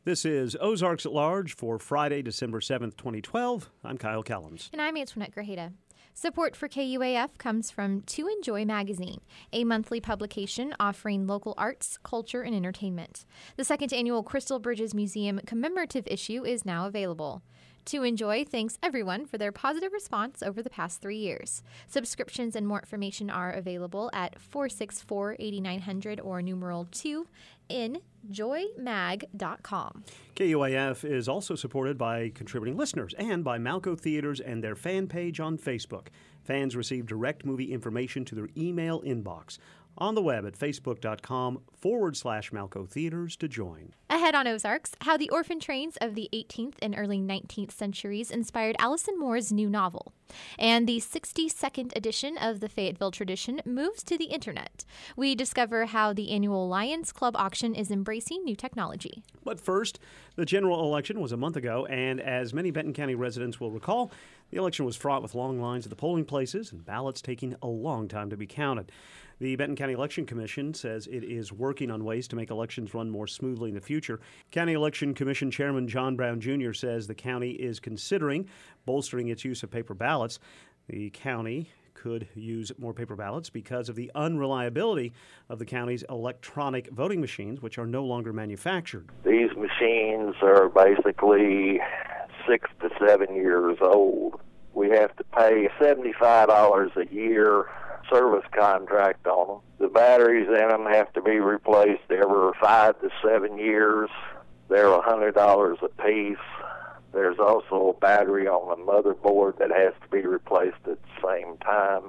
This is Ozarks at Large for Friday, December 7th, 2012. I'm Kyle Callums. And I'm Antoinette Grajeda. Support for KUAF comes from To Enjoy Magazine, a monthly publication offering local arts, culture, and entertainment. The second annual Crystal Bridges Museum commemorative issue is now available. To Enjoy thanks everyone for their positive response over the past 3 years. Subscriptions and more information are available at 464-8900 or numeral 2 in joymag.com. KUAF is also supported by contributing listeners and by Malco Theaters and their fan page on Facebook. Fans receive direct movie information to their email inbox on the web at facebook.com/Malco Theaters to join. Ahead on Ozarks, how the orphan trains of the 18th and early 19th centuries inspired Allison Moore's new novel. And the 62nd edition of the Fayetteville tradition moves to the internet. We discover how the annual Lions Club auction is embracing new technology. But first, the general election was a month ago, and as many Benton County residents will recall, the election was fraught with long lines at the polling places and ballots taking a long time to be counted. The Benton County Election Commission says it is working on ways to make elections run more smoothly in the future. County Election Commission Chairman John Brown Jr. says the county is considering bolstering its use of paper ballots. The county could use more paper ballots because of the unreliability of the county's electronic voting machines, which are no longer manufactured. These machines are basically 6 to 7 years old. We have to pay $75 a year service contract on them. The batteries in them have to be replaced every 5 to 7 years. They're $100 a piece. There's also a battery on the motherboard that has to be replaced at the same time.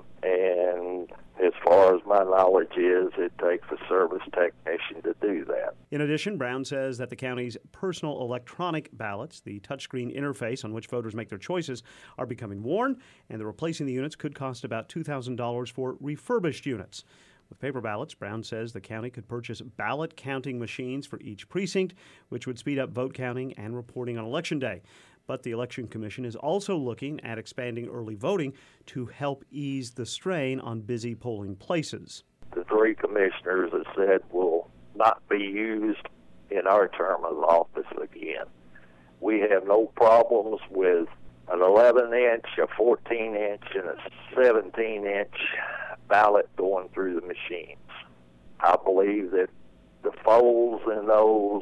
And as far as my knowledge is, it takes a service technician to do that. In addition, Brown says that the county's personal electronic ballots, the touchscreen interface on which voters make their choices, are becoming worn, and that replacing the units could cost about $2,000 for refurbished units. With paper ballots, Brown says the county could purchase ballot counting machines for each precinct, which would speed up vote counting and reporting on Election Day. But the Election Commission is also looking at expanding early voting to help ease the strain on busy polling places. The three commissioners have said will not be used in our term of office again. We have no problems with an 11-inch, a 14-inch, and a 17-inch ballot going through the machines. I believe that the folds in those,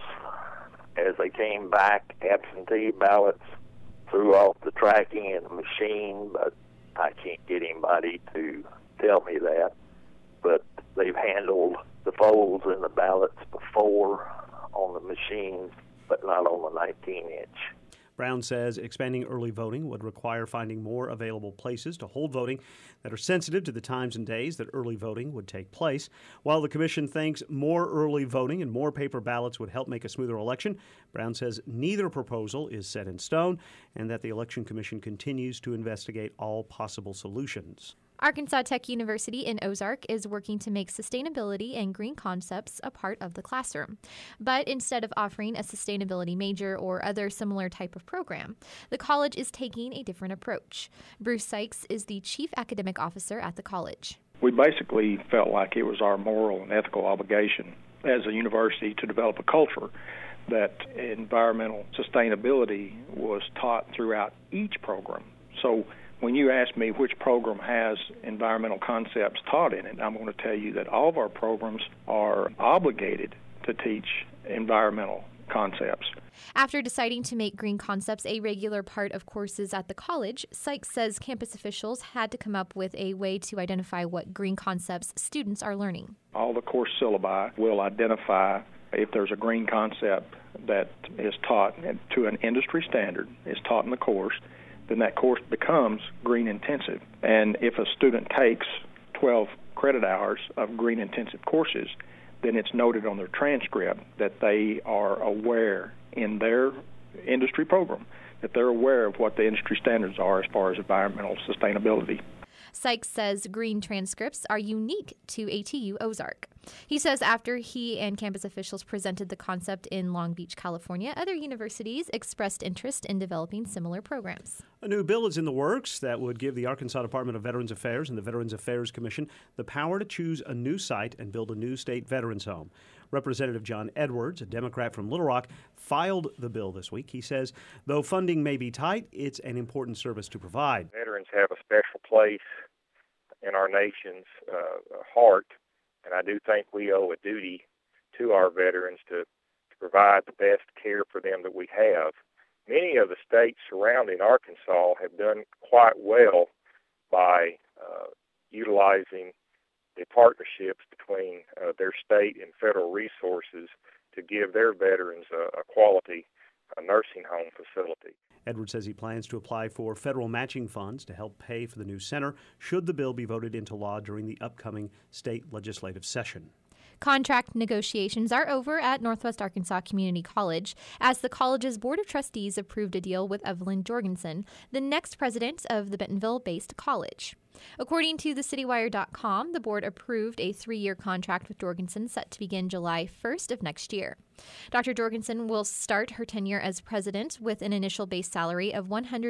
as they came back, absentee ballots, threw off the tracking in the machine, but I can't get anybody to tell me that. But they've handled the folds in the ballots before on the machines, but not on the 19-inch. Brown says expanding early voting would require finding more available places to hold voting that are sensitive to the times and days that early voting would take place. While the commission thinks more early voting and more paper ballots would help make a smoother election, Brown says neither proposal is set in stone and that the Election Commission continues to investigate all possible solutions. Arkansas Tech University in Ozark is working to make sustainability and green concepts a part of the classroom. But instead of offering a sustainability major or other similar type of program, the college is taking a different approach. Bruce Sykes is the chief academic officer at the college. We basically felt like it was our moral and ethical obligation as a university to develop a culture that environmental sustainability was taught throughout each program. So when you ask me which program has environmental concepts taught in it, I'm going to tell you that all of our programs are obligated to teach environmental concepts. After deciding to make green concepts a regular part of courses at the college, Sykes says campus officials had to come up with a way to identify what green concepts students are learning. All the course syllabi will identify if there's a green concept that is taught to an industry standard, is taught in the course, then that course becomes green intensive. And if a student takes 12 credit hours of green intensive courses, then it's noted on their transcript that they are aware in their industry program, that they're aware of what the industry standards are as far as environmental sustainability. Sykes says green transcripts are unique to ATU Ozark. He says after he and campus officials presented the concept in Long Beach, California, other universities expressed interest in developing similar programs. A new bill is in the works that would give the Arkansas Department of Veterans Affairs and the Veterans Affairs Commission the power to choose a new site and build a new state veterans home. Representative John Edwards, a Democrat from Little Rock, filed the bill this week. He says, though funding may be tight, it's an important service to provide. Veterans have a special place in our nation's heart, and I do think we owe a duty to our veterans to provide the best care for them that we have. Many of the states surrounding Arkansas have done quite well by utilizing the partnerships between their state and federal resources to give their veterans a quality nursing home facility. Edwards says he plans to apply for federal matching funds to help pay for the new center should the bill be voted into law during the upcoming state legislative session. Contract negotiations are over at Northwest Arkansas Community College as the college's Board of Trustees approved a deal with Evelyn Jorgensen, the next president of the Bentonville-based college. According to thecitywire.com, the board approved a 3-year contract with Jorgensen set to begin July 1st of next year. Dr. Jorgensen will start her tenure as president with an initial base salary of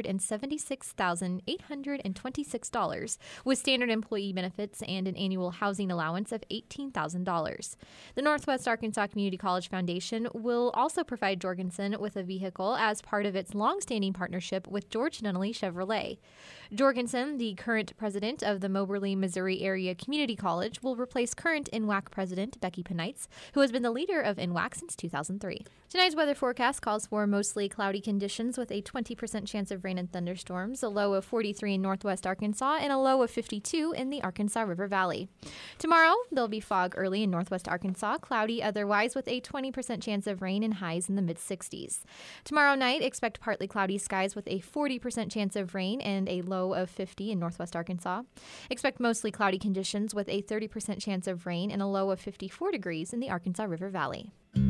$176,826, with standard employee benefits and an annual housing allowance of $18,000. The Northwest Arkansas Community College Foundation will also provide Jorgensen with a vehicle as part of its longstanding partnership with George Nunnally Chevrolet. Jorgensen, the current president of the Moberly, Missouri Area Community College, will replace current NWAC president Becky Penites, who has been the leader of NWAC since 2003. Tonight's weather forecast calls for mostly cloudy conditions with a 20% chance of rain and thunderstorms, a low of 43 in northwest Arkansas, and a low of 52 in the Arkansas River Valley. Tomorrow, there'll be fog early in northwest Arkansas, cloudy otherwise with a 20% chance of rain and highs in the mid-60s. Tomorrow night, expect partly cloudy skies with a 40% chance of rain and a low of 50 in northwest Arkansas. Expect mostly cloudy conditions with a 30% chance of rain and a low of 54 degrees in the Arkansas River Valley.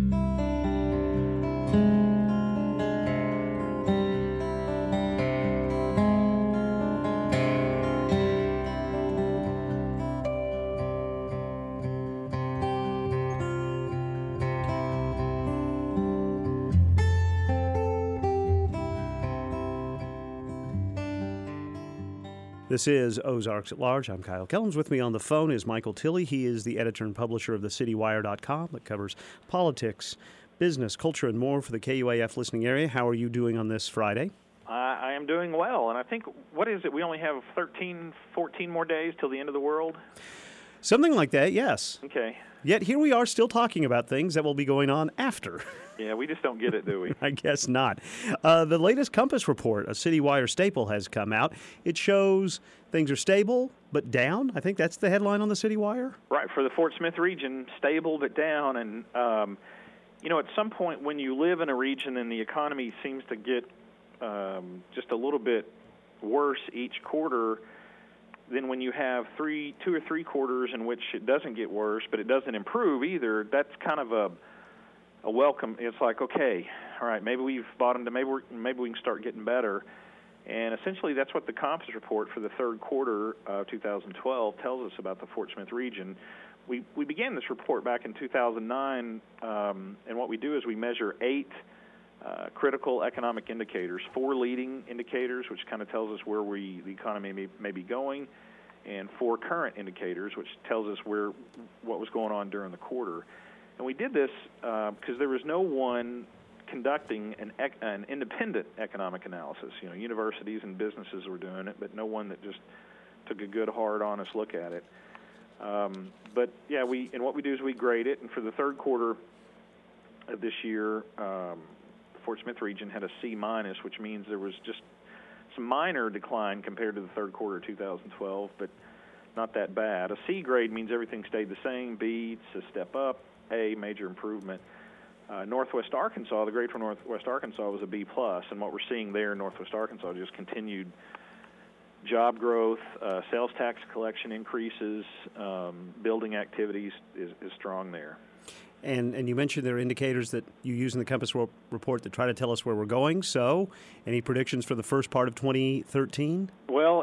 This is Ozarks at Large. I'm Kyle Kellums. With me on the phone is Michael Tilley. He is the editor and publisher of thecitywire.com that covers politics, business, culture, and more for the KUAF listening area. How are you doing on this Friday? I am doing well, and I think, what is it, we only have 13, 14 more days till the end of the world? Something like that, yes. Okay. Yet here we are still talking about things that will be going on after. Yeah, we just don't get it, do we? I guess not. The latest Compass report, a Citywire staple, has come out. It shows things are stable but down. I think that's the headline on the Citywire. Right, for the Fort Smith region, stable but down. And, at some point when you live in a region and the economy seems to get just a little bit worse each quarter, then when you have 2 or 3 quarters in which it doesn't get worse, but it doesn't improve either, that's kind of a welcome. It's like, okay, all right, maybe we've bottomed, maybe we can start getting better. And essentially that's what the Compass report for the third quarter of 2012 tells us about the Fort Smith region. We began this report back in 2009, and what we do is we measure 8 critical economic indicators, 4 leading indicators, which kind of tells us where the economy may be going, and 4 current indicators, which tells us what was going on during the quarter. And we did this because there was no one conducting an independent economic analysis. Universities and businesses were doing it, but no one that just took a good, hard, honest look at it. But yeah, what we do is we grade it, and for the third quarter of this year, Fort Smith region had a C-, which means there was just some minor decline compared to the third quarter of 2012, but not that bad. A C grade means everything stayed the same. B, it's a step up. A, major improvement. Northwest Arkansas, the grade for Northwest Arkansas was a B+, and what we're seeing there in Northwest Arkansas is just continued job growth, sales tax collection increases, building activities is strong there. And you mentioned there are indicators that you use in the Compass report that try to tell us where we're going. So, any predictions for the first part of 2013? Well,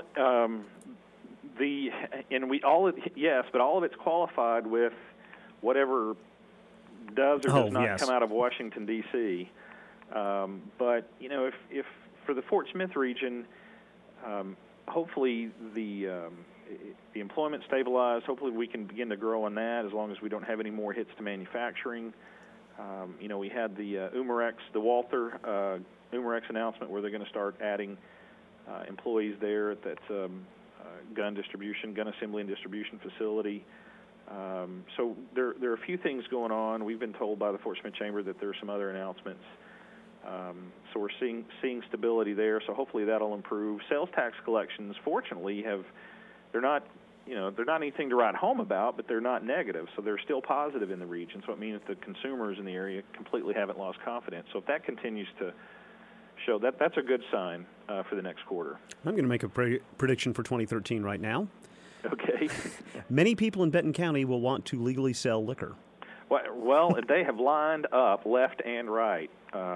yes, but all of it's qualified with whatever does or does not come out of Washington, D.C. But, if for the Fort Smith region, hopefully the the employment stabilized. Hopefully we can begin to grow on that as long as we don't have any more hits to manufacturing. We had the Umarex, the Walther Umarex announcement where they're going to start adding employees there at that gun assembly and distribution facility. So there are a few things going on. We've been told by the Fort Smith Chamber that there are some other announcements. So we're seeing stability there. So hopefully that'll improve. Sales tax collections, fortunately, they're not anything to write home about, but they're not negative. So they're still positive in the region. So it means the consumers in the area completely haven't lost confidence. So if that continues to show, that's a good sign for the next quarter. I'm going to make a prediction for 2013 right now. Okay. Many people in Benton County will want to legally sell liquor. Well, they have lined up left and right.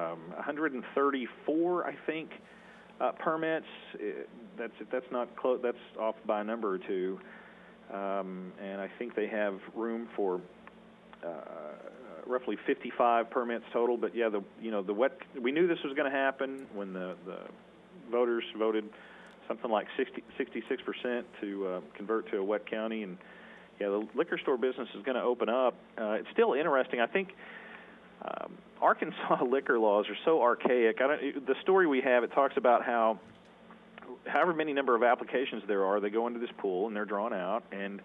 134, I think, permits. That's not close. That's off by a number or two. And I think they have room for roughly 55 permits total. But yeah, we knew this was going to happen when the voters voted something like 66% to convert to a wet county, and yeah, the liquor store business is going to open up. It's still interesting. I think Arkansas liquor laws are so archaic. The story we have, it talks about how however many number of applications there are, they go into this pool and they're drawn out, and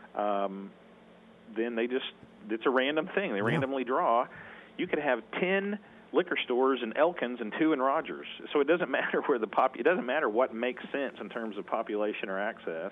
then it's a random thing. They randomly draw. You could have 10 liquor stores in Elkins and 2 in Rogers. So it doesn't matter it doesn't matter what makes sense in terms of population or access.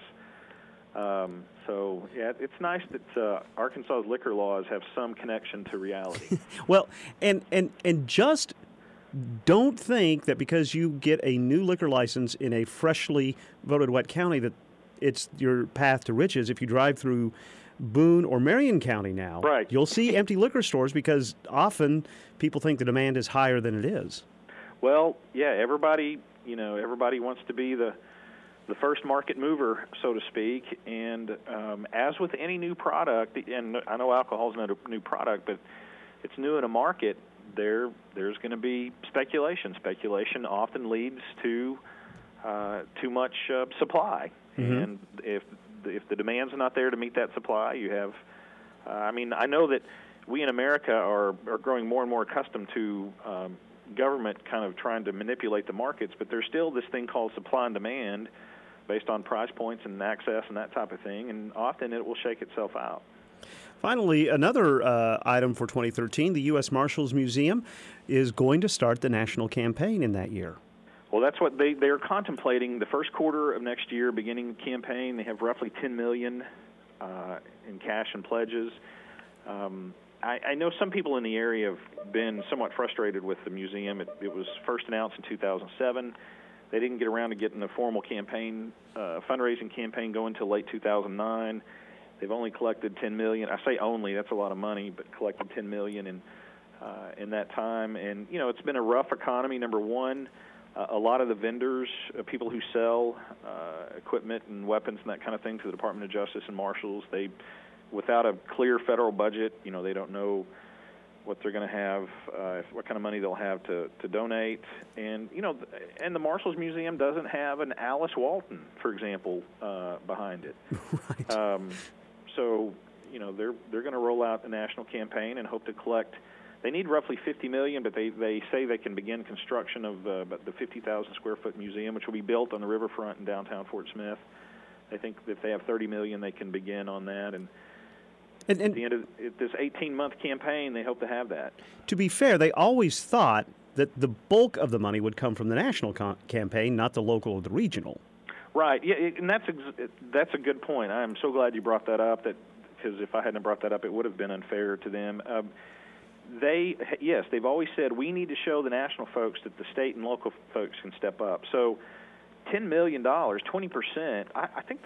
So yeah, it's nice that Arkansas's liquor laws have some connection to reality. Well, and just don't think that because you get a new liquor license in a freshly voted wet county that it's your path to riches. If you drive through Boone or Marion County now, right, you'll see empty liquor stores because often people think the demand is higher than it is. Well, yeah, everybody wants to be the first market mover, so to speak, and as with any new product, and I know alcohol is not a new product, but it's new in a market, there's going to be speculation. Speculation often leads to too much supply, and if the demand's not there to meet that supply, you have. I know that we in America are growing more and more accustomed to government kind of trying to manipulate the markets, but there's still this thing called supply and demand based on price points and access and that type of thing, and often it will shake itself out. Finally, another item for 2013, the U.S. Marshals Museum is going to start the national campaign in that year. Well, that's what they're contemplating. The first quarter of next year, beginning the campaign, they have roughly $10 million in cash and pledges. I know some people in the area have been somewhat frustrated with the museum. It was first announced in 2007. They didn't get around to getting a formal campaign, fundraising campaign going until late 2009. They've only collected $10 million. I say only, that's a lot of money, but collected $10 million in that time. And, it's been a rough economy, number one. A lot of the vendors, people who sell equipment and weapons and that kind of thing to the Department of Justice and Marshals, without a clear federal budget, they don't know what they're going to have, what kind of money they'll have to donate. And, and the Marshals Museum doesn't have an Alice Walton, for example, behind it. Right. So, they're going to roll out the national campaign and hope to collect. They need roughly $50 million, but they say they can begin construction of the 50,000 square foot museum, which will be built on the riverfront in downtown Fort Smith. I think if they have $30 million, they can begin on that. And at the end of this 18-month campaign, they hope to have that. To be fair, they always thought that the bulk of the money would come from the national campaign, not the local or the regional. Right. Yeah, and that's a good point. I'm so glad you brought that up, because if I hadn't brought that up, it would have been unfair to them. They've always said we need to show the national folks that the state and local folks can step up. So $10 million, 20%, I think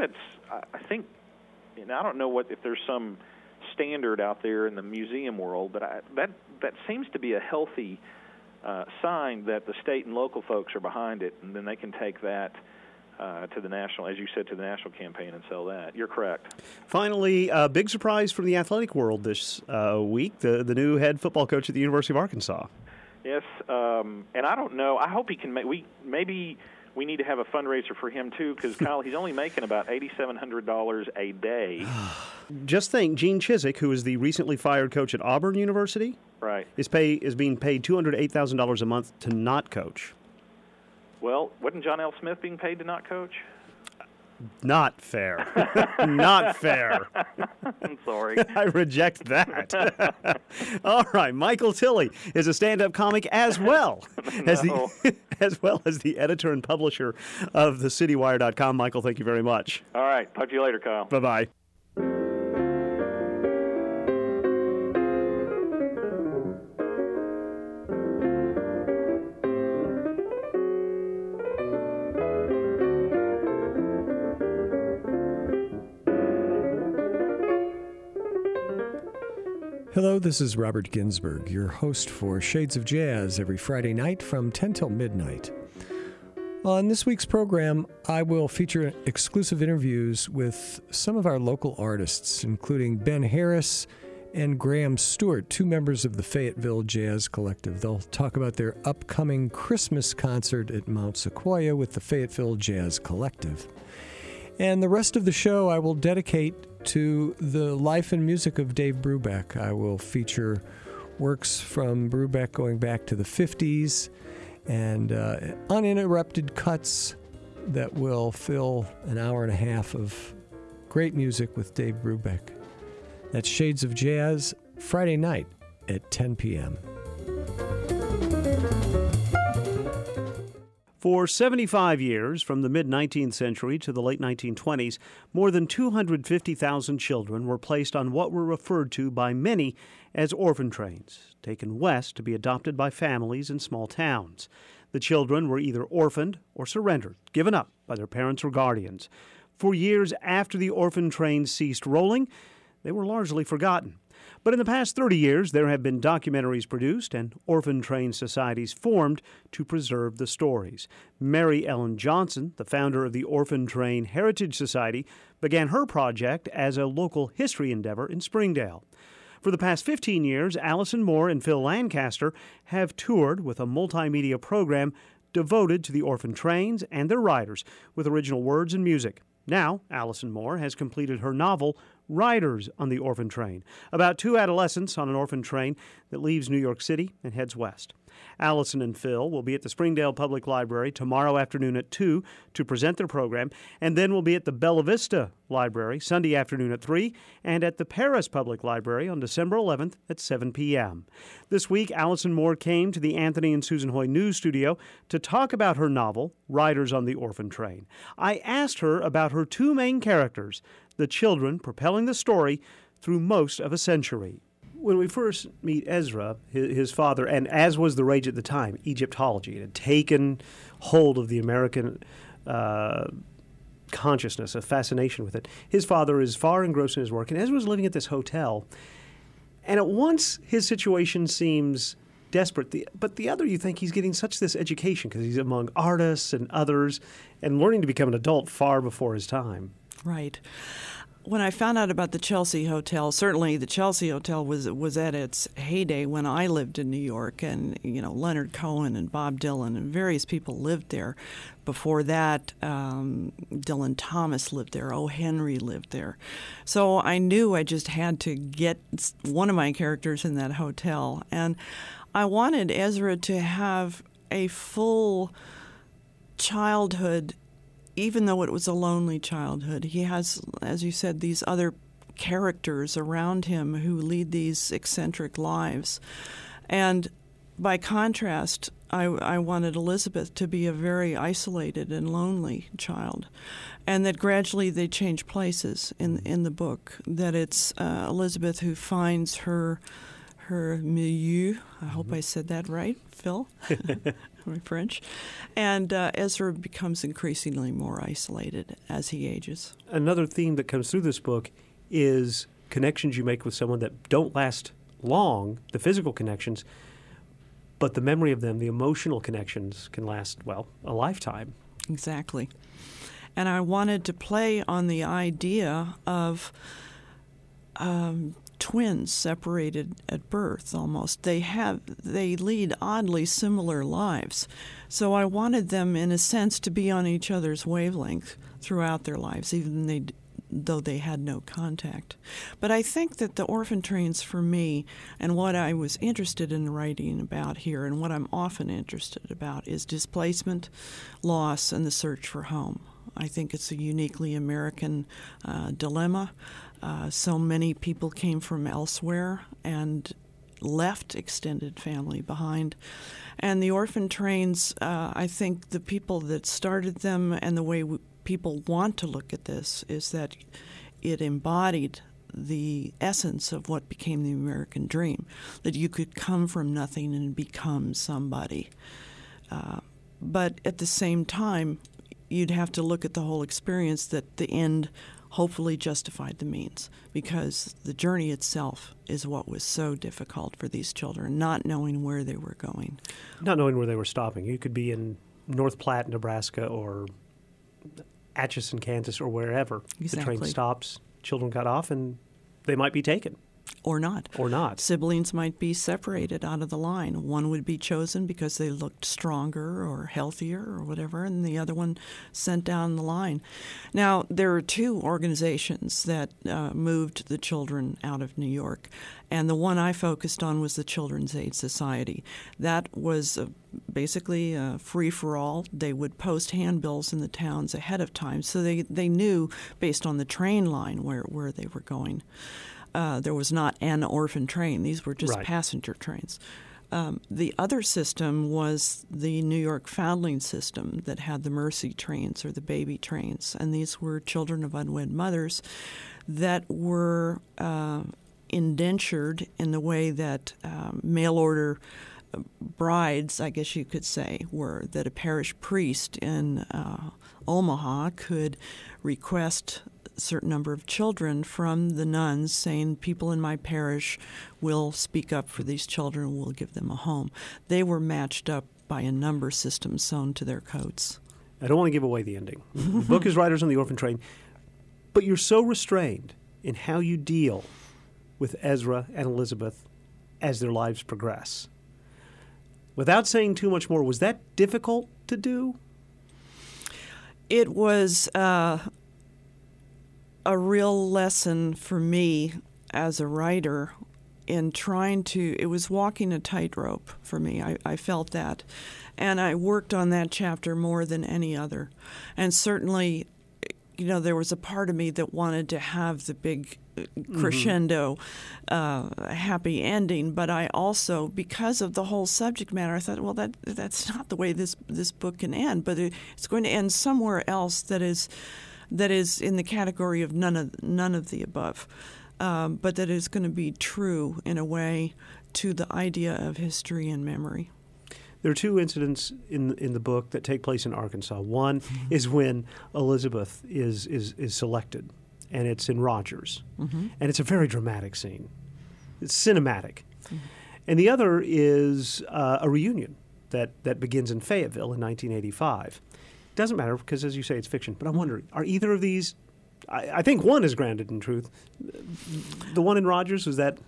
and I don't know if there's some standard out there in the museum world, but that seems to be a healthy sign that the state and local folks are behind it, and then they can take that to the national, as you said, to the national campaign and sell that. You're correct. Finally, a big surprise from the athletic world this week, the new head football coach at the University of Arkansas. Yes, and I don't know. I hope he can maybe we need to have a fundraiser for him, too, because, Kyle, he's only making about $8,700 a day. Just think, Gene Chizik, who is the recently fired coach at Auburn University, Right. is being paid $208,000 a month to not coach. Well, wasn't John L. Smith being paid to not coach? Not fair. Not fair. I'm sorry. I reject that. All right, Michael Tilley is a stand-up comic as well as the editor and publisher of thecitywire.com. Michael, thank you very much. All right. Talk to you later, Kyle. Bye-bye. Hello, this is Robert Ginsburg, your host for Shades of Jazz every Friday night from 10 till midnight. On this week's program, I will feature exclusive interviews with some of our local artists, including Ben Harris and Graham Stewart, two members of the Fayetteville Jazz Collective. They'll talk about their upcoming Christmas concert at Mount Sequoia with the Fayetteville Jazz Collective. And the rest of the show I will dedicate to the life and music of Dave Brubeck. I will feature works from Brubeck going back to the 50s and uninterrupted cuts that will fill an hour and a half of great music with Dave Brubeck. That's Shades of Jazz, Friday night at 10 p.m. For 75 years, from the mid-19th century to the late 1920s, more than 250,000 children were placed on what were referred to by many as orphan trains, taken west to be adopted by families in small towns. The children were either orphaned or surrendered, given up by their parents or guardians. For years after the orphan trains ceased rolling, they were largely forgotten. But in the past 30 years, there have been documentaries produced and orphan train societies formed to preserve the stories. Mary Ellen Johnson, the founder of the Orphan Train Heritage Society, began her project as a local history endeavor in Springdale. For the past 15 years, Allison Moore and Phil Lancaster have toured with a multimedia program devoted to the orphan trains and their riders with original words and music. Now, Allison Moore has completed her novel, Riders on the Orphan Train, about two adolescents on an orphan train that leaves New York City and heads west. Allison and Phil will be at the Springdale Public Library tomorrow afternoon at 2 to present their program, and then will be at the Bella Vista Library Sunday afternoon at 3 and at the Paris Public Library on December 11th at 7 p.m. This week, Allison Moore came to the Anthony and Susan Hoy News Studio to talk about her novel, Riders on the Orphan Train. I asked her about her two main characters, the children propelling the story through most of a century. When we first meet Ezra, his father, and as was the rage at the time, Egyptology, it had taken hold of the American consciousness, a fascination with it. His father is far engrossed in his work, and Ezra's living at this hotel. And at once, his situation seems desperate. But the other, you think he's getting such this education because he's among artists and others and learning to become an adult far before his time. Right. When I found out about the Chelsea Hotel, certainly the Chelsea Hotel was at its heyday when I lived in New York, and Leonard Cohen and Bob Dylan and various people lived there. Before that, Dylan Thomas lived there. O. Henry lived there. So I knew I just had to get one of my characters in that hotel, and I wanted Ezra to have a full childhood. Even though it was a lonely childhood, he has, as you said, these other characters around him who lead these eccentric lives. And by contrast, I wanted Elizabeth to be a very isolated and lonely child, and that gradually they change places in the book, that it's Elizabeth who finds her milieu. I hope I said that right, Phil. My French. And Ezra becomes increasingly more isolated as he ages. Another theme that comes through this book is connections you make with someone that don't last long, the physical connections, but the memory of them, the emotional connections, can last, a lifetime. Exactly. And I wanted to play on the idea of twins separated at birth almost. They lead oddly similar lives. So I wanted them, in a sense, to be on each other's wavelength throughout their lives, even though they had no contact. But I think that the orphan trains, for me, and what I was interested in writing about here, and what I'm often interested about, is displacement, loss, and the search for home. I think it's a uniquely American dilemma. So many people came from elsewhere and left extended family behind. And the orphan trains, I think the people that started them and the way people want to look at this is that it embodied the essence of what became the American dream, that you could come from nothing and become somebody. But at the same time, you'd have to look at the whole experience, that the end hopefully justified the means, because the journey itself is what was so difficult for these children, not knowing where they were going. Not knowing where they were stopping. You could be in North Platte, Nebraska, or Atchison, Kansas, or wherever. Exactly. The train stops, children got off, and they might be taken. Or not. Or not. Siblings might be separated out of the line. One would be chosen because they looked stronger or healthier or whatever, and the other one sent down the line. Now, there are two organizations that moved the children out of New York, and the one I focused on was the Children's Aid Society. That was basically a free-for-all. They would post handbills in the towns ahead of time, so they knew, based on the train line, where they were going. There was not an orphan train. These were just passenger trains. The other system was the New York Foundling system that had the Mercy trains or the baby trains. And these were children of unwed mothers that were indentured in the way that mail-order brides, I guess you could say, were, that a parish priest in Omaha could request certain number of children from the nuns, saying, people in my parish will speak up for these children and will give them a home. They were matched up by a number system sewn to their coats. I don't want to give away the ending. The book is Riders on the Orphan Train, but you're so restrained in how you deal with Ezra and Elizabeth as their lives progress. Without saying too much more, was that difficult to do? It was a real lesson for me as a writer in trying to, it was walking a tightrope for me. I felt that. And I worked on that chapter more than any other. And certainly, there was a part of me that wanted to have the big crescendo, happy ending. But I also, because of the whole subject matter, I thought, well, that's not the way this book can end. But it's going to end somewhere else that is in the category of none of the above, but that is going to be true in a way to the idea of history and memory. There are two incidents in the book that take place in Arkansas. One is when Elizabeth is selected, and it's in Rogers, and it's a very dramatic scene. It's cinematic. And the other is a reunion that begins in Fayetteville in 1985. Doesn't matter because, as you say, it's fiction. But I'm wondering, are either of these? I think one is grounded in truth. The one in Rogers, was that?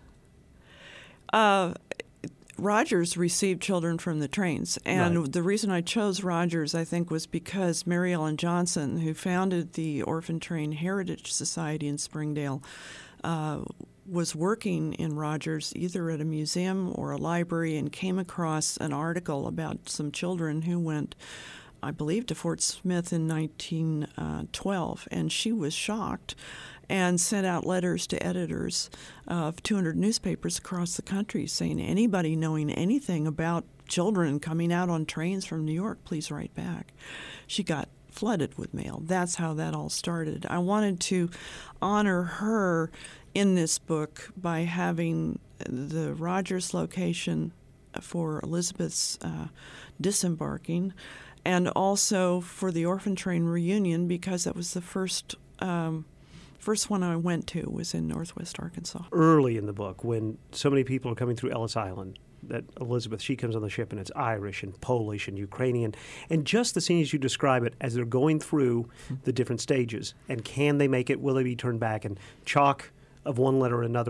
Rogers received children from the trains, and the reason I chose Rogers, I think, was because Mary Ellen Johnson, who founded the Orphan Train Heritage Society in Springdale, was working in Rogers, either at a museum or a library, and came across an article about some children who went, I believe, to Fort Smith in 1912, and she was shocked and sent out letters to editors of 200 newspapers across the country saying, anybody knowing anything about children coming out on trains from New York, please write back. She got flooded with mail. That's how that all started. I wanted to honor her in this book by having the Rogers location for Elizabeth's disembarking, and also for the Orphan Train reunion, because that was the first one I went to was in Northwest Arkansas. Early in the book, when so many people are coming through Ellis Island, that Elizabeth, she comes on the ship and it's Irish and Polish and Ukrainian, and just the scene as you describe it, as they're going through the different stages, and can they make it, will they be turned back, and chalk of one letter or another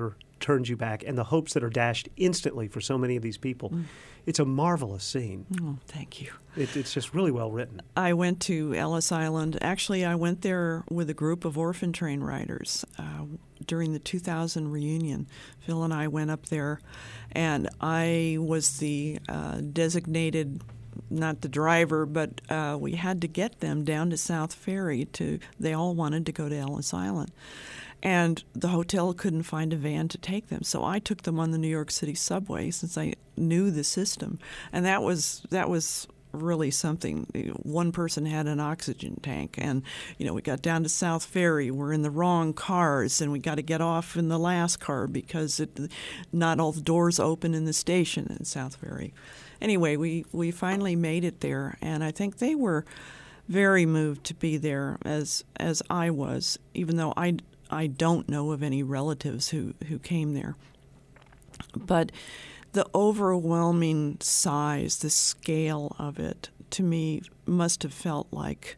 turns you back and the hopes that are dashed instantly for so many of these people. It's a marvelous scene. Oh, thank you. It's just really well written. I went to Ellis Island. Actually, I went there with a group of orphan train riders during the 2000 reunion. Phil and I went up there, and I was the designated, not the driver, but we had to get them down to South Ferry. They all wanted to go to Ellis Island. And the hotel couldn't find a van to take them. So I took them on the New York City subway since I knew the system. And that was really something. One person had an oxygen tank. And, we got down to South Ferry. We're in the wrong cars, and we got to get off in the last car because not all the doors open in the station in South Ferry. Anyway, we finally made it there. And I think they were very moved to be there, as I was, even though I don't know of any relatives who came there. But the overwhelming size, the scale of it, to me, must have felt like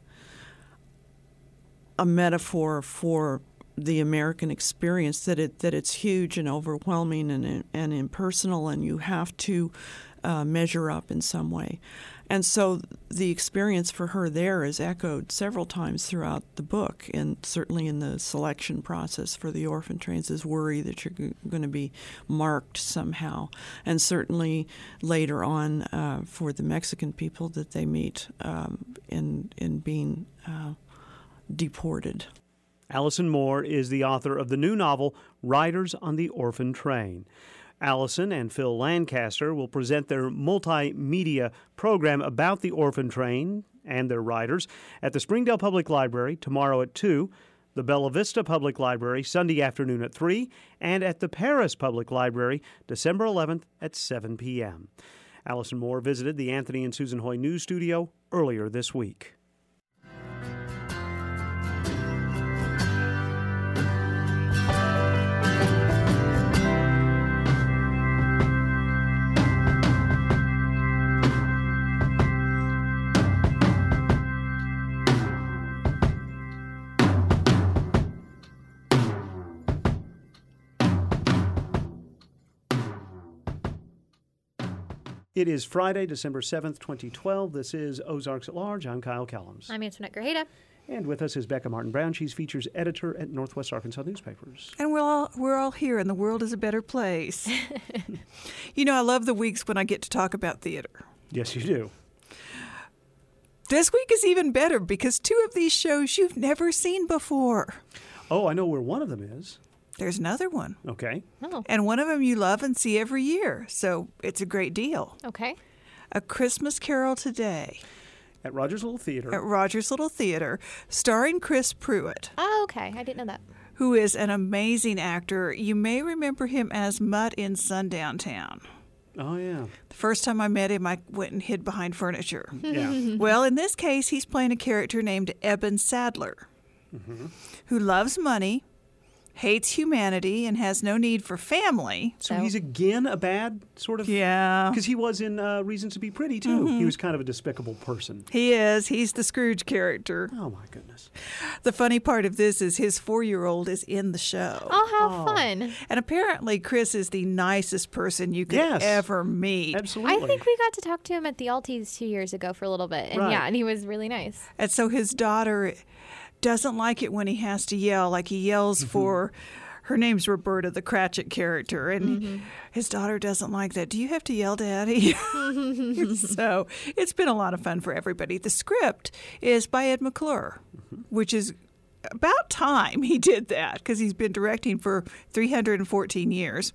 a metaphor for the American experience, that it's huge and overwhelming and impersonal, and you have to measure up in some way. And so the experience for her there is echoed several times throughout the book, and certainly in the selection process for the orphan trains, is worry that you're going to be marked somehow. And certainly later on for the Mexican people that they meet in being deported. Allison Moore is the author of the new novel, Riders on the Orphan Train. Allison and Phil Lancaster will present their multimedia program about the orphan train and their riders at the Springdale Public Library tomorrow at 2, the Bella Vista Public Library Sunday afternoon at 3, and at the Paris Public Library December 11th at 7 p.m. Allison Moore visited the Anthony and Susan Hoy News Studio earlier this week. It is Friday, December 7th, 2012. This is Ozarks at Large. I'm Kyle Kellums. I'm Antoinette Grajeda. And with us is Becca Martin-Brown. She's features editor at Northwest Arkansas Newspapers. And we're all here, and the world is a better place. I love the weeks when I get to talk about theater. Yes, you do. This week is even better because two of these shows you've never seen before. Oh, I know where one of them is. There's another one. Okay. Oh. And one of them you love and see every year, so it's a great deal. Okay. A Christmas Carol Today. At Rogers Little Theater. At Rogers Little Theater, starring Chris Pruitt. Oh, okay. I didn't know that. Who is an amazing actor. You may remember him as Mutt in Sundown Town. Oh, yeah. The first time I met him, I went and hid behind furniture. Yeah. Well, in this case, he's playing a character named Eben Sadler, who loves money, hates humanity, and has no need for family. So he's again a bad sort of... Yeah. Because he was in Reasons to be Pretty, too. He was kind of a despicable person. He is. He's the Scrooge character. Oh, my goodness. The funny part of this is his 4-year-old is in the show. Oh, how fun. And apparently Chris is the nicest person you could ever meet. Absolutely. I think we got to talk to him at the Alties 2 years ago for a little bit. And Right. and he was really nice. And so his daughter doesn't like it when he has to yell. Like he yells for, her name's Roberta, the Cratchit character, and his daughter doesn't like that. Do you have to yell, Daddy? So it's been a lot of fun for everybody. The script is by Ed McClure, which is about time he did that because he's been directing for 314 years.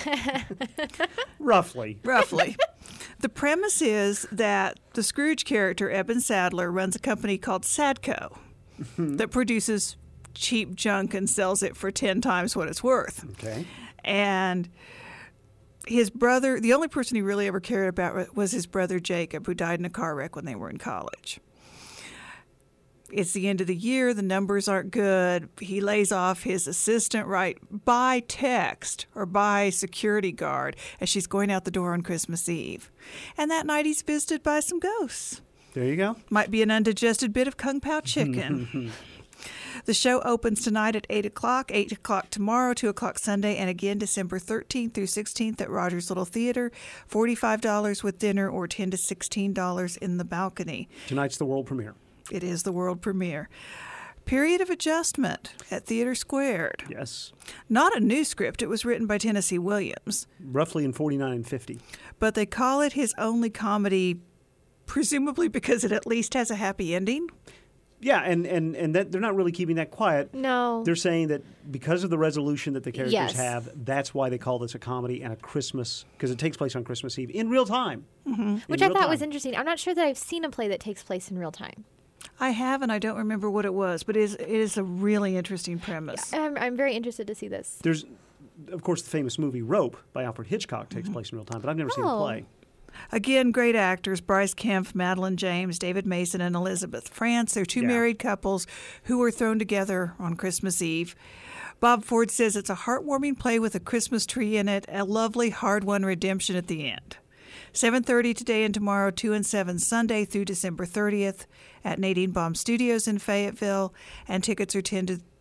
Roughly. The premise is that the Scrooge character, Eben Sadler, runs a company called Sadco that produces cheap junk and sells it for 10 times what it's worth. Okay. And his brother, the only person he really ever cared about was his brother Jacob, who died in a car wreck when they were in college. It's the end of the year. The numbers aren't good. He lays off his assistant by text or by security guard as she's going out the door on Christmas Eve. And that night he's visited by some ghosts. There you go. Might be an undigested bit of Kung Pao chicken. The show opens tonight at 8 o'clock, 8 o'clock tomorrow, 2 o'clock Sunday, and again December 13th through 16th at Rogers Little Theater. $45 with dinner or $10 to $16 in the balcony. Tonight's the world premiere. It is the world premiere. Period of Adjustment at Theater Squared. Yes. Not a new script. It was written by Tennessee Williams. Roughly in 49 and 50. But they call it his only comedy, presumably because it at least has a happy ending. Yeah, and that they're not really keeping that quiet. No. They're saying that because of the resolution that the characters Yes. have, that's why they call this a comedy and a Christmas, because it takes place on Christmas Eve in real time. Mm-hmm. Which I thought was interesting. I'm not sure that I've seen a play that takes place in real time. I have, and I don't remember what it was, but it is a really interesting premise. Yeah, I'm very interested to see this. There's, of course, the famous movie Rope by Alfred Hitchcock takes place in real time, but I've never seen the play. Again, great actors, Bryce Kempf, Madeline James, David Mason, and Elizabeth France. They're two married couples who were thrown together on Christmas Eve. Bob Ford says it's a heartwarming play with a Christmas tree in it, a lovely, hard-won redemption at the end. 7:30 today and tomorrow, 2 and 7 Sunday through December 30th at Nadine Baum Studios in Fayetteville, and tickets are $10 to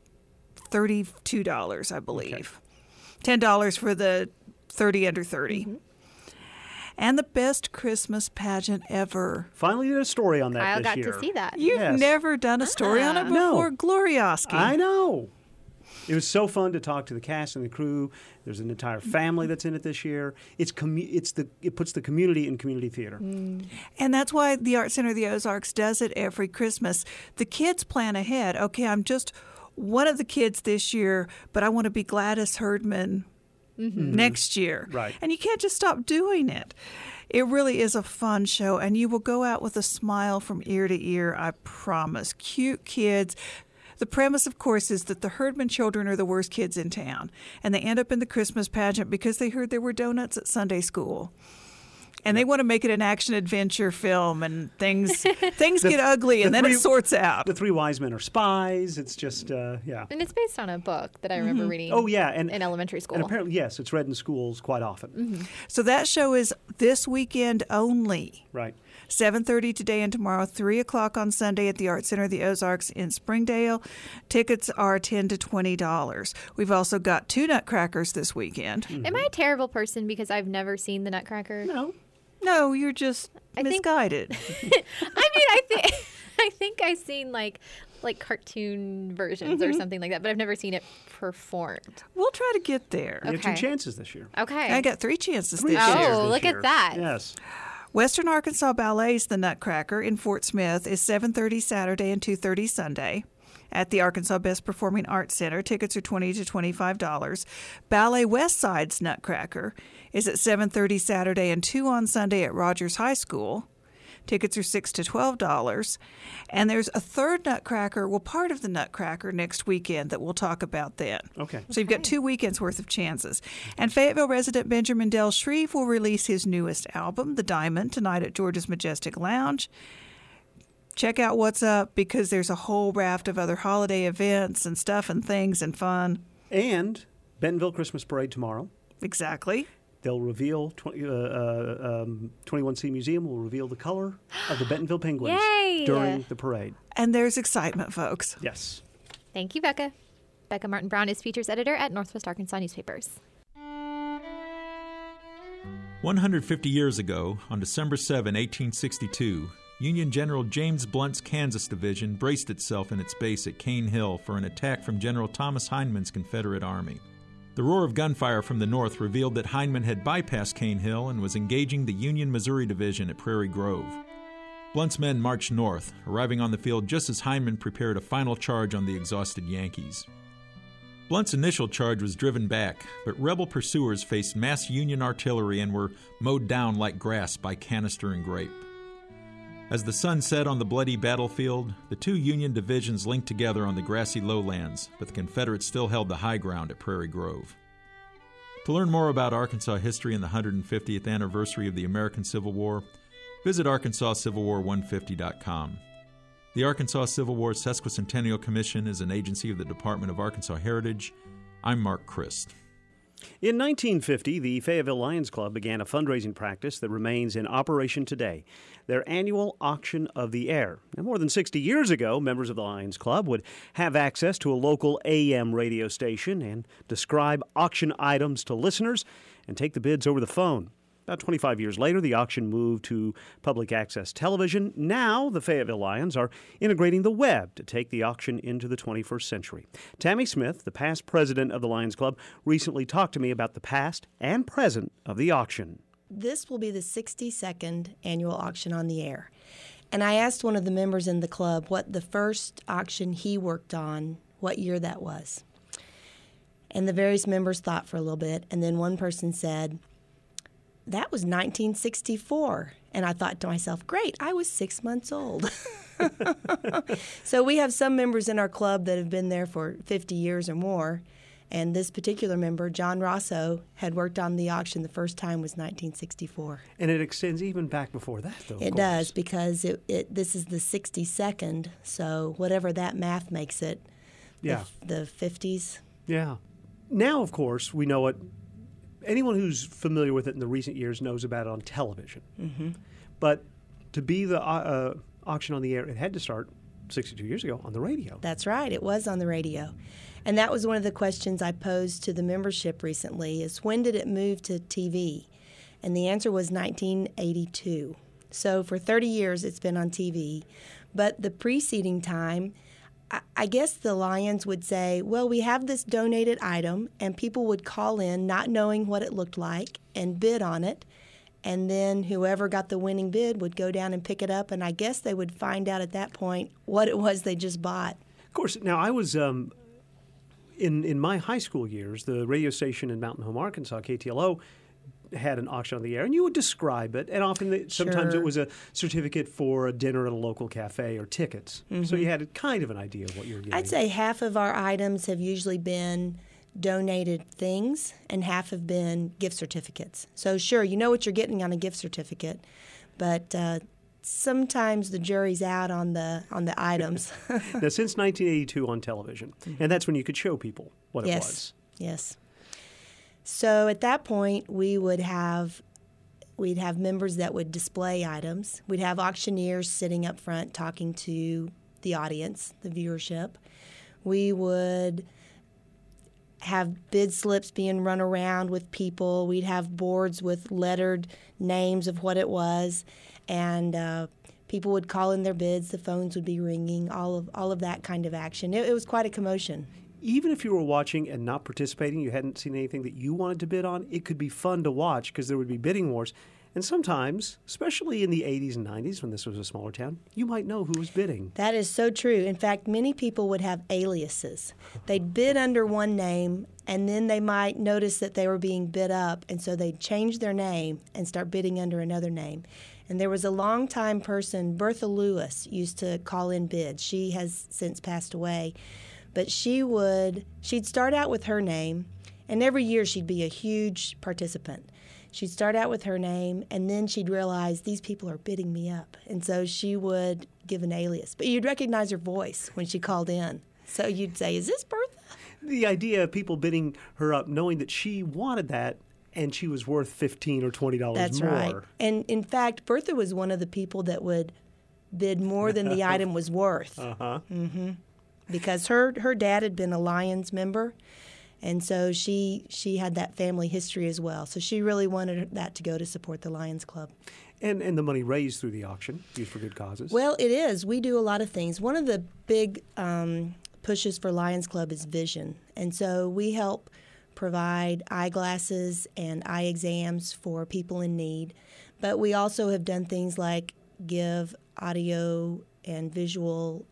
$32, I believe. Okay. $10 for the 30 under 30. Mm-hmm. And the best Christmas pageant ever. Finally did a story on that Kyle this year. got to see that. You've never done a story on it before? No. Glorioski. I know. It was so fun to talk to the cast and the crew. There's an entire family that's in it this year. It puts the community in community theater. And that's why the Art Center of the Ozarks does it every Christmas. The kids plan ahead. Okay, I'm just one of the kids this year, but I want to be Gladys Herdman next year. Right. And you can't just stop doing it. It really is a fun show, and you will go out with a smile from ear to ear, I promise. Cute kids. The premise, of course, is that the Herdman children are the worst kids in town, and they end up in the Christmas pageant because they heard there were donuts at Sunday school. And they want to make it an action-adventure film, and things get ugly, and then it sorts out. The three wise men are spies. It's just, yeah. And it's based on a book that I remember reading in elementary school. And apparently, yes, it's read in schools quite often. Mm-hmm. So that show is this weekend only. Right. 7:30 today and tomorrow, 3 o'clock on Sunday at the Art Center of the Ozarks in Springdale. Tickets are $10 to $20. We've also got two Nutcrackers this weekend. Mm-hmm. Am I a terrible person because I've never seen the Nutcracker? No, you're just misguided. I think I've seen like cartoon versions or something like that, but I've never seen it performed. We'll try to get there. You have 2 chances this year. Okay. I got 3 chances this year. Oh, look at that. Yes. Western Arkansas Ballet's The Nutcracker in Fort Smith is 7:30 Saturday and 2:30 Sunday at the Arkansas Best Performing Arts Center. Tickets are $20 to $25. Ballet Westside's Nutcracker is at 7:30 Saturday and 2 on Sunday at Rogers High School. Tickets are $6 to $12. And there's a third Nutcracker, part of the Nutcracker next weekend that we'll talk about then. Okay. So you've got 2 weekends worth of chances. And Fayetteville resident Benjamin Del Shreve will release his newest album, The Diamond, tonight at George's Majestic Lounge. Check out what's up, because there's a whole raft of other holiday events and stuff and things and fun. And Bentonville Christmas Parade tomorrow. Exactly. They'll reveal, 21C Museum will reveal the color of the Bentonville Penguins during the parade. And there's excitement, folks. Yes. Thank you, Becca. Becca Martin Brown is features editor at Northwest Arkansas Newspapers. 150 years ago, on December 7, 1862, Union General James Blunt's Kansas Division braced itself in its base at Cane Hill for an attack from General Thomas Hindman's Confederate Army. The roar of gunfire from the north revealed that Hindman had bypassed Cane Hill and was engaging the Union Missouri Division at Prairie Grove. Blunt's men marched north, arriving on the field just as Hindman prepared a final charge on the exhausted Yankees. Blunt's initial charge was driven back, but rebel pursuers faced massed Union artillery and were mowed down like grass by canister and grape. As the sun set on the bloody battlefield, the 2 Union divisions linked together on the grassy lowlands, but the Confederates still held the high ground at Prairie Grove. To learn more about Arkansas history and the 150th anniversary of the American Civil War, visit ArkansasCivil War150.com. The Arkansas Civil War Sesquicentennial Commission is an agency of the Department of Arkansas Heritage. I'm Mark Christ. In 1950, the Fayetteville Lions Club began a fundraising practice that remains in operation today, their annual auction of the air. Now, more than 60 years ago, members of the Lions Club would have access to a local AM radio station and describe auction items to listeners and take the bids over the phone. About 25 years later, the auction moved to public access television. Now, the Fayetteville Lions are integrating the web to take the auction into the 21st century. Tammy Smith, the past president of the Lions Club, recently talked to me about the past and present of the auction. This will be the 62nd annual auction on the air. And I asked one of the members in the club what the first auction he worked on, what year that was. And the various members thought for a little bit, and then one person said, that was 1964. And I thought to myself, great, I was 6 months old. So we have some members in our club that have been there for 50 years or more. And this particular member, John Rosso, had worked on the auction the first time was 1964. And it extends even back before that, though. It does, because this is the 62nd. So whatever that math makes it, yeah, the 50s. Yeah. Now, of course, we know it. Anyone who's familiar with it in the recent years knows about it on television. Mm-hmm. But to be the auction on the air, it had to start 62 years ago on the radio. That's right. It was on the radio. And that was one of the questions I posed to the membership recently is when did it move to TV? And the answer was 1982. So for 30 years it's been on TV. But the preceding time, I guess the Lions would say, well, we have this donated item, and people would call in not knowing what it looked like and bid on it. And then whoever got the winning bid would go down and pick it up, and I guess they would find out at that point what it was they just bought. Of course, now I was, in my high school years, the radio station in Mountain Home, Arkansas, KTLO, had an auction on the air, and you would describe it, and often sometimes Sure. it was a certificate for a dinner at a local cafe or tickets. Mm-hmm. So you had kind of an idea of what you were getting. I'd say half of our items have usually been donated things, and half have been gift certificates. So sure, you know what you're getting on a gift certificate, but sometimes the jury's out on the items. Now, since 1982 on television, and that's when you could show people what it was. Yes. So at that point, we'd have members that would display items. We'd have auctioneers sitting up front talking to the audience, the viewership. We would have bid slips being run around with people. We'd have boards with lettered names of what it was, and people would call in their bids. The phones would be ringing. All of that kind of action. It was quite a commotion. Even if you were watching and not participating, you hadn't seen anything that you wanted to bid on, it could be fun to watch because there would be bidding wars. And sometimes, especially in the 80s and 90s when this was a smaller town, you might know who was bidding. That is so true. In fact, many people would have aliases. They'd bid under one name, and then they might notice that they were being bid up, and so they'd change their name and start bidding under another name. And there was a longtime person, Bertha Lewis, used to call in bids. She has since passed away. But she'd start out with her name, and every year she'd be a huge participant. She'd start out with her name, and then she'd realize these people are bidding me up. And so she would give an alias. But you'd recognize her voice when she called in. So you'd say, is this Bertha? The idea of people bidding her up, knowing that she wanted that, and she was worth $15 or $20 That's more. Right. And in fact, Bertha was one of the people that would bid more than the item was worth. Uh-huh. Mm-hmm. Because her dad had been a Lions member, and so she had that family history as well. So she really wanted that to go to support the Lions Club. And the money raised through the auction, used for good causes. Well, it is. We do a lot of things. One of the big pushes for Lions Club is vision. And so we help provide eyeglasses and eye exams for people in need. But we also have done things like give audio and visual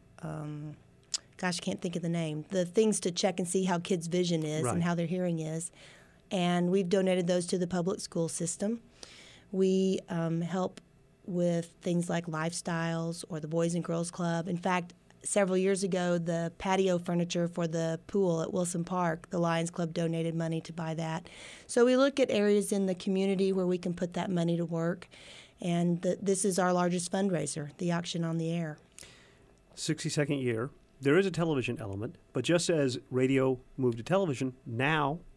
I can't think of the name, the things to check and see how kids' vision is Right. and how their hearing is. And we've donated those to the public school system. We help with things like Lifestyles or the Boys and Girls Club. In fact, several years ago, the patio furniture for the pool at Wilson Park, the Lions Club donated money to buy that. So we look at areas in the community where we can put that money to work. And this is our largest fundraiser, the auction on the air. 62nd year. There is a television element, but just as radio moved to television, now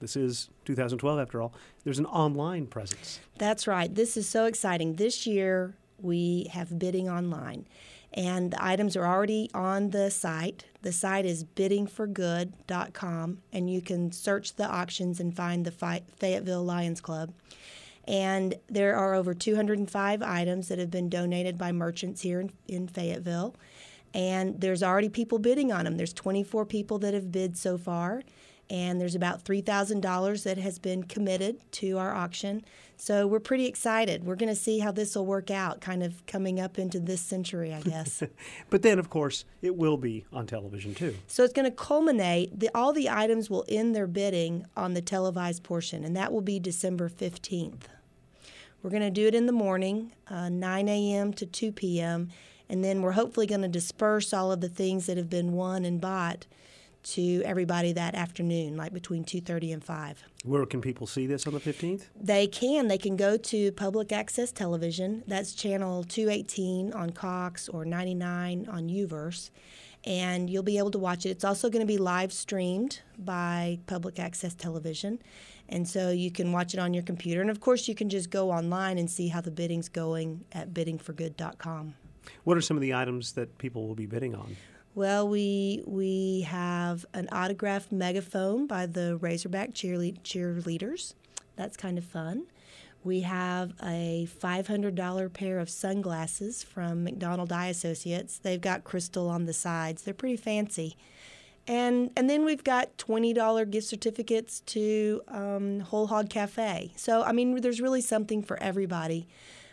This is 2012, after all. There's an online presence. That's right. This is so exciting. This year, we have bidding online, and the items are already on the site. The site is biddingforgood.com, and you can search the auctions and find the Fayetteville Lions Club. And there are over 205 items that have been donated by merchants here in Fayetteville, and there's already people bidding on them. There's 24 people that have bid so far, and there's about $3,000 that has been committed to our auction. So we're pretty excited. We're going to see how this will work out, kind of coming up into this century, I guess. But then, of course, it will be on television, too. So it's going to culminate. All the items will end their bidding on the televised portion, and that will be December 15th. We're going to do it in the morning, 9 a.m. to 2 p.m., and then we're hopefully going to disperse all of the things that have been won and bought to everybody that afternoon, like between 2:30 and 5. Where can people see this on the 15th? They can. They can go to Public Access Television. That's channel 218 on Cox or 99 on UVerse, and you'll be able to watch it. It's also going to be live streamed by Public Access Television, and so you can watch it on your computer. And, of course, you can just go online and see how the bidding's going at biddingforgood.com. What are some of the items that people will be bidding on? Well, we have an autographed megaphone by the Razorback cheerleaders. That's kind of fun. We have a $500 pair of sunglasses from McDonald Eye Associates. They've got crystal on the sides. They're pretty fancy. And then we've got $20 gift certificates to Whole Hog Cafe. So, I mean, there's really something for everybody.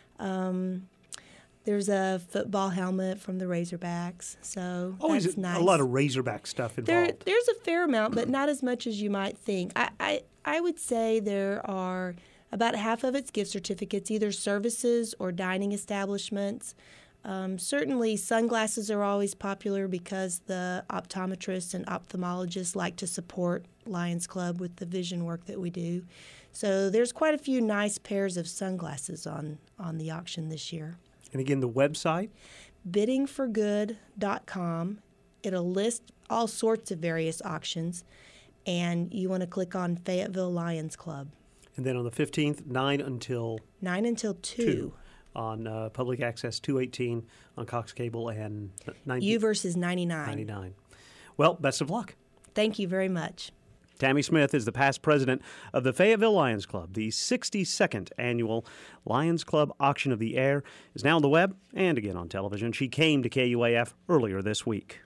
There's a football helmet from the Razorbacks, so that's nice. A lot of Razorback stuff involved. There's a fair amount, but not as much as you might think. I would say there are about half of it's gift certificates, either services or dining establishments. Certainly sunglasses are always popular because the optometrists and ophthalmologists like to support Lions Club with the vision work that we do. So there's quite a few nice pairs of sunglasses on the auction this year. And again, the website? biddingforgood.com. It'll list all sorts of various auctions, and you want to click on Fayetteville Lions Club. And then on the 15th, 9 until 2. On Public Access 218 on Cox Cable and 90. UVerse is 99. 99. Well, best of luck. Thank you very much. Tammy Smith is the past president of the Fayetteville Lions Club. The 62nd annual Lions Club Auction of the Air is now on the web and again on television. She came to KUAF earlier this week.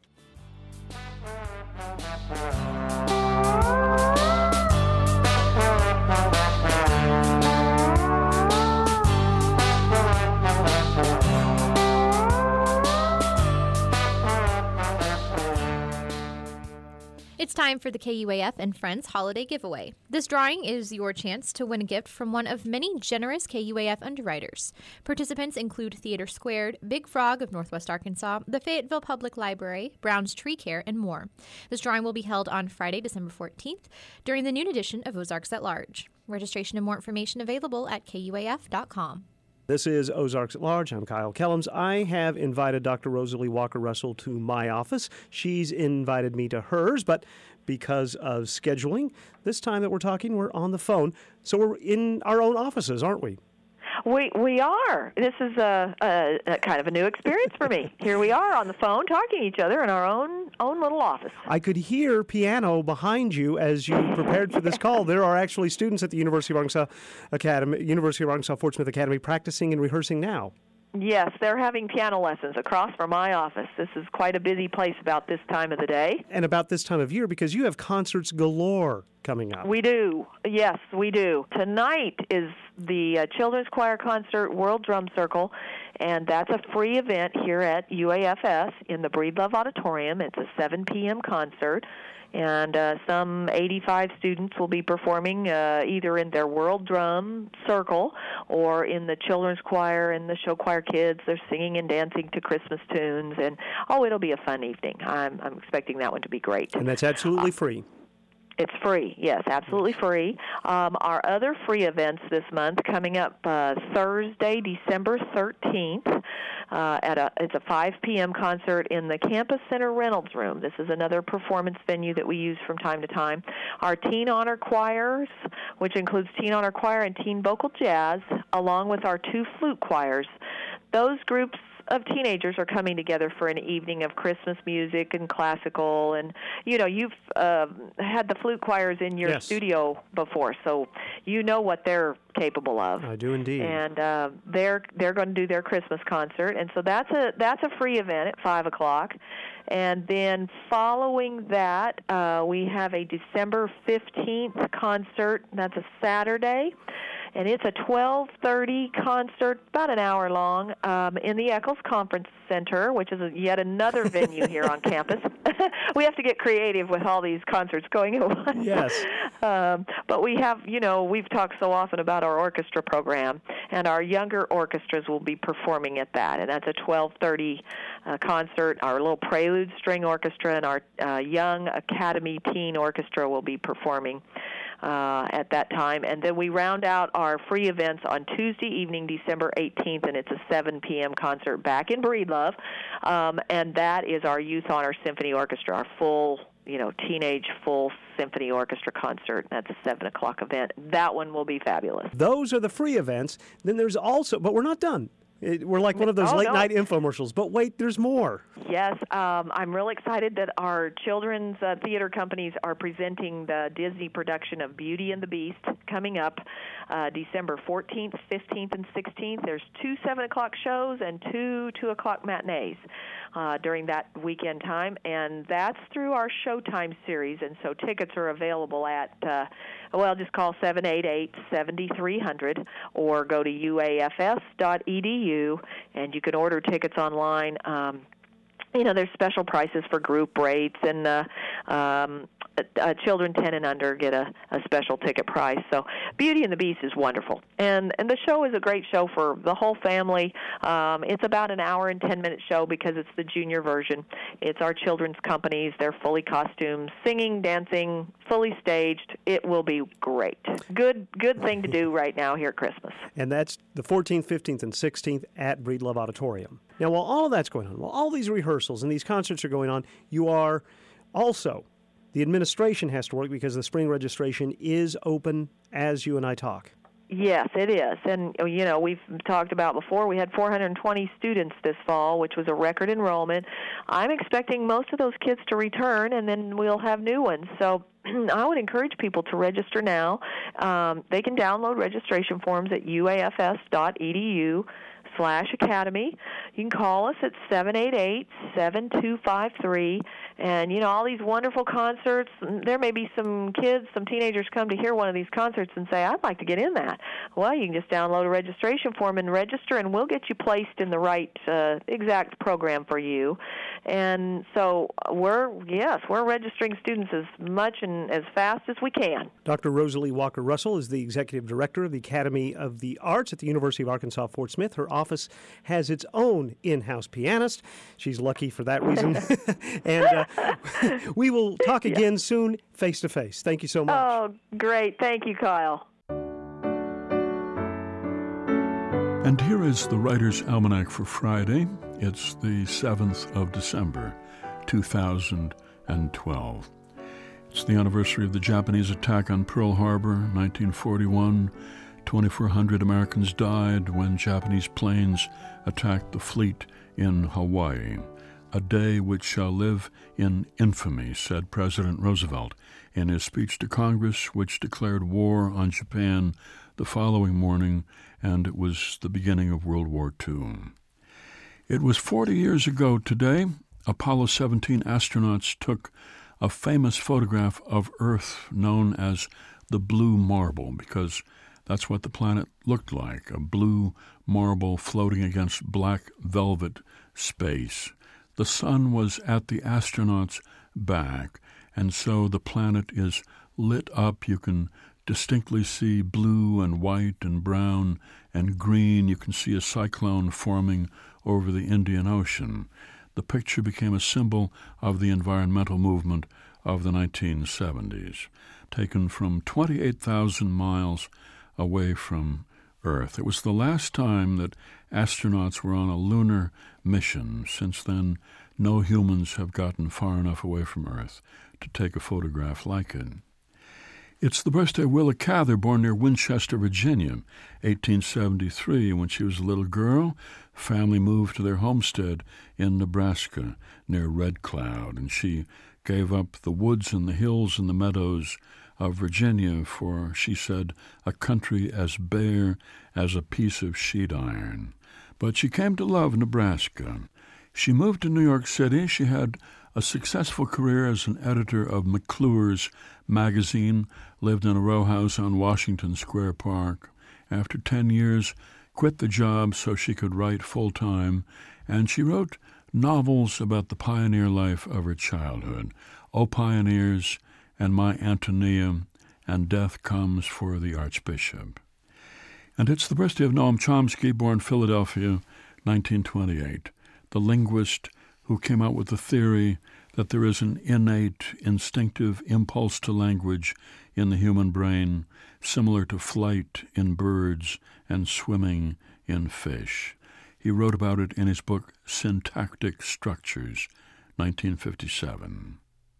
It's time for the KUAF and Friends Holiday Giveaway. This drawing is your chance to win a gift from one of many generous KUAF underwriters. Participants include Theater Squared, Big Frog of Northwest Arkansas, the Fayetteville Public Library, Brown's Tree Care, and more. This drawing will be held on Friday, December 14th, during the noon edition of Ozarks at Large. Registration and more information available at KUAF.com. This is Ozarks at Large. I'm Kyle Kellums. I have invited Dr. Rosalie Walker-Russell to my office. She's invited me to hers, but because of scheduling, this time that we're talking, we're on the phone. So we're in our own offices, aren't we? We are. This is a kind of a new experience for me. Here we are on the phone talking to each other in our own little office. I could hear piano behind you as you prepared for this call. There are actually students at the University of Arkansas Fort Smith Academy practicing and rehearsing now. Yes, they're having piano lessons across from my office. This is quite a busy place about this time of the day. And about this time of year, because you have concerts galore coming up. We do. Yes, we do. Tonight is the Children's Choir Concert World Drum Circle, and that's a free event here at UAFS in the Breedlove Auditorium. It's a 7 p.m. concert. And some 85 students will be performing either in their World Drum Circle or in the Children's Choir and the Show Choir Kids. They're singing and dancing to Christmas tunes. And, it'll be a fun evening. I'm expecting that one to be great. And that's absolutely free. It's free, yes, absolutely free. Our other free events this month coming up Thursday, December 13th. It's a 5 p.m. concert in the Campus Center Reynolds Room. This is another performance venue that we use from time to time. Our Teen Honor Choirs, which includes Teen Honor Choir and Teen Vocal Jazz, along with our 2 flute choirs. Those groups of teenagers are coming together for an evening of Christmas music and classical, and you've had the flute choirs in your studio before, so you know what they're capable of. I do indeed. And they're going to do their Christmas concert, and so that's a free event at 5:00. And then following that, we have a December 15th concert. That's a Saturday. And it's a 12:30 concert, about an hour long, in the Eccles Conference Center, which is yet another venue here on campus. We have to get creative with all these concerts going at once. Yes. But we have, we've talked so often about our orchestra program, and our younger orchestras will be performing at that. And that's a 12:30 concert. Our little Prelude String Orchestra and our Young Academy Teen Orchestra will be performing at that time. And then we round out our free events on Tuesday evening, December 18th, and it's a 7 p.m. concert back in Breedlove. And that is our Youth Honor Symphony Orchestra, our full, teenage full symphony orchestra concert. That's a 7 o'clock event. That one will be fabulous. Those are the free events. Then there's also, but we're not done. We're like one of those late-night infomercials. But wait, there's more. Yes, I'm real excited that our children's theater companies are presenting the Disney production of Beauty and the Beast coming up December 14th, 15th, and 16th. There's 2 7 o'clock shows and 2 2 o'clock matinees during that weekend time, and that's through our Showtime series. And so tickets are available at, just call 788-7300 or go to uafs.edu, and you can order tickets online. There's special prices for group rates, and children 10 and under get a special ticket price. So Beauty and the Beast is wonderful. And the show is a great show for the whole family. It's about an hour and 10-minute show because it's the junior version. It's our children's companies. They're fully costumed, singing, dancing, fully staged. It will be great. Good thing to do right now here at Christmas. And that's the 14th, 15th, and 16th at Breedlove Auditorium. Now, while all of that's going on, while all these rehearsals and these concerts are going on, you are also, the administration has to work because the spring registration is open as you and I talk. Yes, it is. And, we've talked about before, we had 420 students this fall, which was a record enrollment. I'm expecting most of those kids to return, and then we'll have new ones. So I would encourage people to register now. They can download registration forms at uafs.edu/academy. You can call us at 788-7253. And, all these wonderful concerts, there may be some kids, some teenagers come to hear one of these concerts and say, I'd like to get in that. Well, you can just download a registration form and register, and we'll get you placed in the right exact program for you. And so we're registering students as much and as fast as we can. Dr. Rosalie Walker Russell is the Executive Director of the Academy of the Arts at the University of Arkansas Fort Smith. Her office has its own in-house pianist. She's lucky for that reason. And we will talk again soon, face-to-face. Thank you so much. Oh, great. Thank you, Kyle. And here is the Writer's Almanac for Friday. It's the 7th of December, 2012. It's the anniversary of the Japanese attack on Pearl Harbor, 1941. 2,400 Americans died when Japanese planes attacked the fleet in Hawaii. A day which shall live in infamy, said President Roosevelt in his speech to Congress, which declared war on Japan the following morning, and it was the beginning of World War II. It was 40 years ago today, Apollo 17 astronauts took a famous photograph of Earth known as the Blue Marble, because that's what the planet looked like, a blue marble floating against black velvet space. The sun was at the astronauts' back, and so the planet is lit up. You can distinctly see blue and white and brown and green. You can see a cyclone forming over the Indian Ocean. The picture became a symbol of the environmental movement of the 1970s, taken from 28,000 miles away from Earth. It was the last time that astronauts were on a lunar mission. Since then, no humans have gotten far enough away from Earth to take a photograph like it. It's the birthday of Willa Cather, born near Winchester, Virginia, 1873. When she was a little girl, family moved to their homestead in Nebraska near Red Cloud, and she gave up the woods and the hills and the meadows of Virginia for, she said, a country as bare as a piece of sheet iron. But she came to love Nebraska. She moved to New York City. She had a successful career as an editor of McClure's magazine, lived in a row house on Washington Square Park. After 10 years, quit the job so she could write full-time, and she wrote novels about the pioneer life of her childhood, O Pioneers, and My Antonia, and Death Comes for the Archbishop. And it's the birthday of Noam Chomsky, born Philadelphia, 1928, the linguist who came out with the theory that there is an innate, instinctive impulse to language in the human brain, similar to flight in birds and swimming in fish. He wrote about it in his book Syntactic Structures, 1957.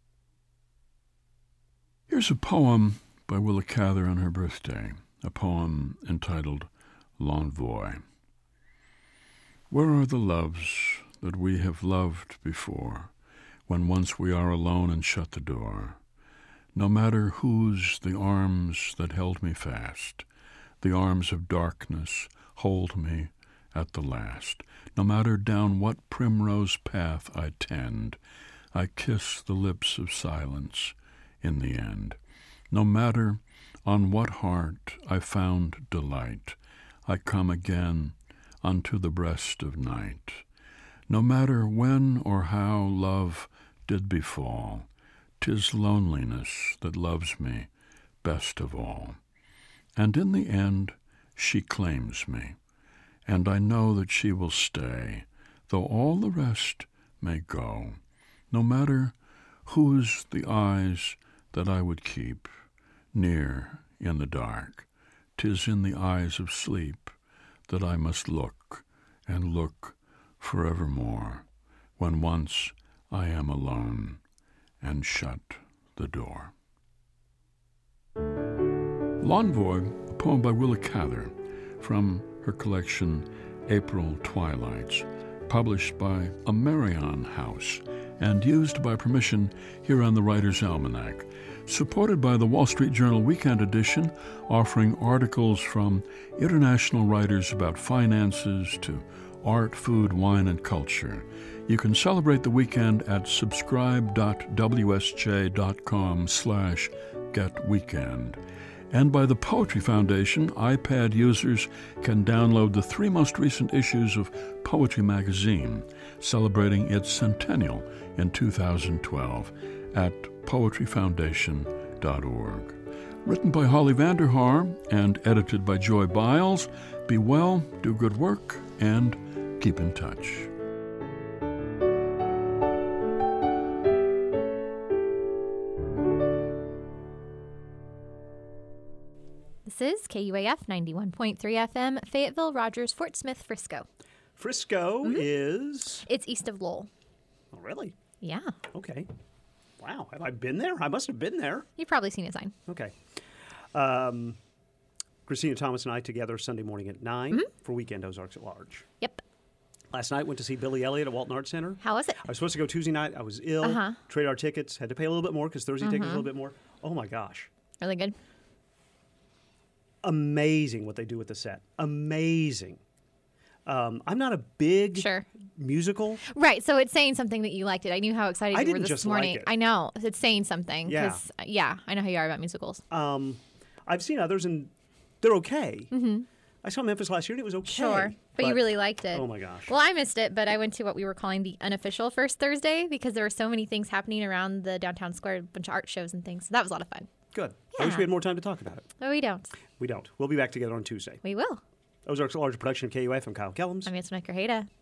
Here's a poem by Willa Cather on her birthday, a poem entitled L'Envoi. Where are the loves that we have loved before, when once we are alone and shut the door? No matter whose the arms that held me fast, the arms of darkness hold me at the last. No matter down what primrose path I tend, I kiss the lips of silence in the end. No matter on what heart I found delight, I come again unto the breast of night. No matter when or how love did befall, 'tis loneliness that loves me best of all. And in the end she claims me, and I know that she will stay, though all the rest may go. No matter whose the eyes that I would keep near in the dark, 'tis in the eyes of sleep that I must look, and look forevermore, when once I am alone and shut the door. L'Envoi, a poem by Willa Cather from her collection April Twilights, published by Amarion House and used by permission here on the Writer's Almanac, supported by the Wall Street Journal Weekend Edition, offering articles from international writers about finances to art, food, wine, and culture. You can celebrate the weekend at subscribe.wsj.com/getweekend. And by the Poetry Foundation, iPad users can download the 3 most recent issues of Poetry Magazine, celebrating its centennial in 2012 at poetryfoundation.org. Written by Holly Vanderhaar and edited by Joy Biles. Be well, do good work, and keep in touch. This is KUAF 91.3 FM, Fayetteville, Rogers, Fort Smith, Frisco. Frisco is? It's east of Lowell. Oh, really? Yeah. Okay. Wow. Have I been there? I must have been there. You've probably seen a sign. Okay. Christina Thomas and I together Sunday morning at 9 for Weekend Ozarks at Large. Yep. Last night went to see Billy Elliot at Walton Arts Center. How was it? I was supposed to go Tuesday night. I was ill. Traded our tickets. Had to pay a little bit more because Thursday tickets was a little bit more. Oh, my gosh. Really good? Amazing what they do with the set. Amazing. I'm not a big musical. Right, so it's saying something that you liked it. I knew how excited you were this just morning. like it. I know. It's saying something. Yeah. I know how you are about musicals. I've seen others, and they're okay. I saw Memphis last year, and it was okay. Sure, but you really liked it. Oh, my gosh. Well, I missed it, but I went to what we were calling the unofficial First Thursday because there were so many things happening around the downtown square, a bunch of art shows and things. So that was a lot of fun. Good. Yeah. I wish we had more time to talk about it. No, we don't. We don't. We'll be back together on Tuesday. We will. Ozarks at Large production of KUF. I'm Kyle Kellums. I'm Antoinette Grajeda.